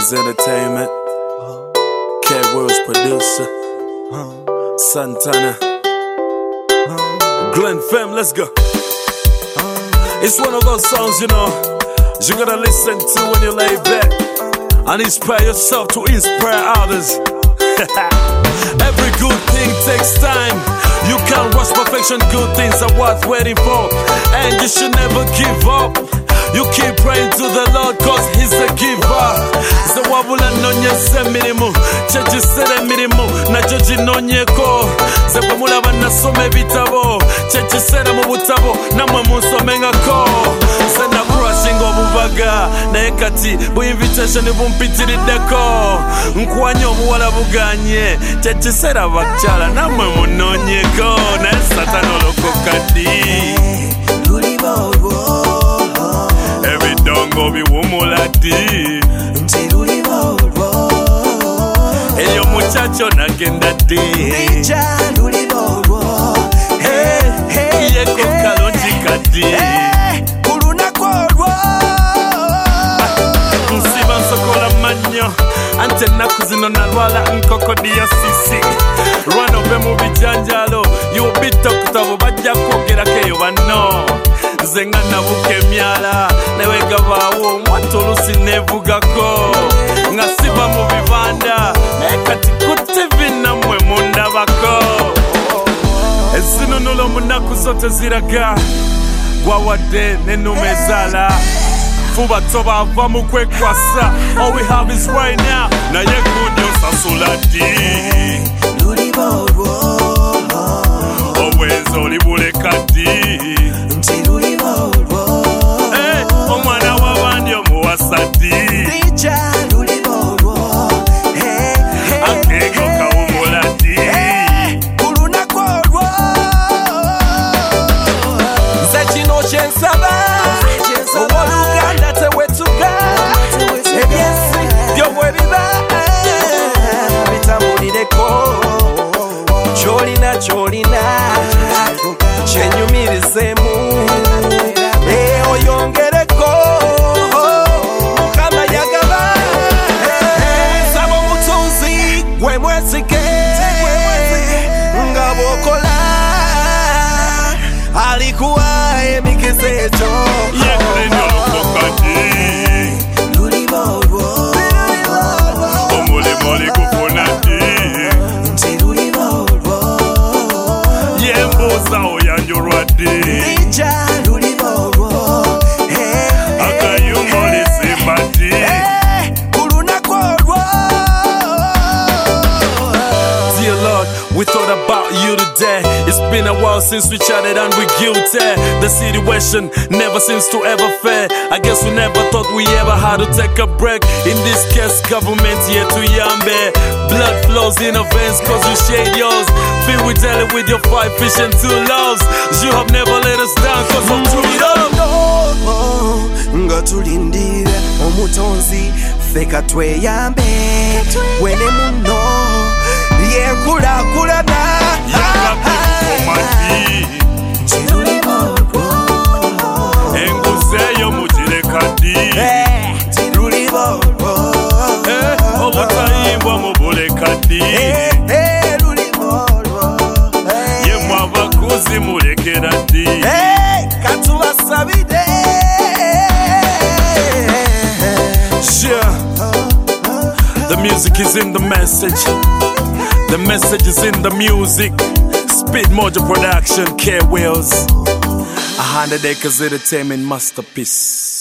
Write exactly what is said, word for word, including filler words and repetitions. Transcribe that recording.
Acres Entertainment, Cat World's producer, Santana, Glenn Fam, let's go. It's one of those songs, you know, you gotta listen to when you lay back and inspire yourself to inspire others. Every good thing takes time. You can't rush perfection, good things are worth waiting for. And you should never give up. You keep praying to the Lord cause He's a giver. Zawabula nonye se mirimu Chechi sere mirimu Na joji nonye ko Zepa mula wana some bitabo Chechi sere mubutabo Na mwe musome nga ko Sena crushing obubaga Na ekati bu invitation bumpitiri deko Nkwanyo buwala buganye Chechi sere bakchala Na mwe munonye ko Na satano loko kadi Luli bobo Every dongo bi wumulati Nti luli bobo Eyo muchacho nagenda di Nija luli bobo Hey, hey, Yeko hey kalonji kadi Hey, kuluna korwo Nsiba nsokola manyo Ante nakuzino nalwala nkoko diya sisi Rwano be mu bijanjalo Yubita kutabo bajja kwogera keyo bano Zenga nabuke myala Newega bawo mwatolusi nevugako Nga siba mu bibanda Nekati kutivi namwe mundabako Ezino nulo munaku zote ziraga Gwawade nenumezala Fuba toba ava mu kwekwasa All we have is right now Na yekunyo sasulati Luli bobo Owenzo libule kati Nti luli bobo Hey, omwana wabandi omuwasati Nija luli bobo Hey, hey, Akego kawumulati hey Kuluna korwo Nze kino kyensaba Owoluganda tewetuga Ebyensi byobwe biba Bitambulireko Kyolina kyolina Kyenyumirizemu oyongereko Mukama yagaba Saba omutunzi gwe mwesike Nga bw'okola alikuwa emikisa ekyo Yekulenyo lukokati Luli bobo Omulimoli kufunati Nti luli bobo Yembuza oyanjulwadi Nija luli bobo Akayumoli simbati Kuluna korwo Dear Lord, we thought about you today. It's been a while since we chatted and we guilty. The situation never seems to ever fair. I guess we never thought we ever had to take a break. In this case, government here to Yambe. Blood flows in our veins cause you shade yours. Feel we daily with your five fish and two loves. You have never let us down cause of true love. Nga tulindira omutonzi feka tweyambe wene muno yenkulakulana Yakakumati Nti luli bobo Enguzeyo mujile kadi Nti luli bobo Obutayimbwa mubule kadi Luli bobo Yemwe abakuzi mulekera ddi katubasabide Yeah. The music is in the message. The message is in the music. Speed Mojo Production, K Wills. A hundred acres entertainment masterpiece.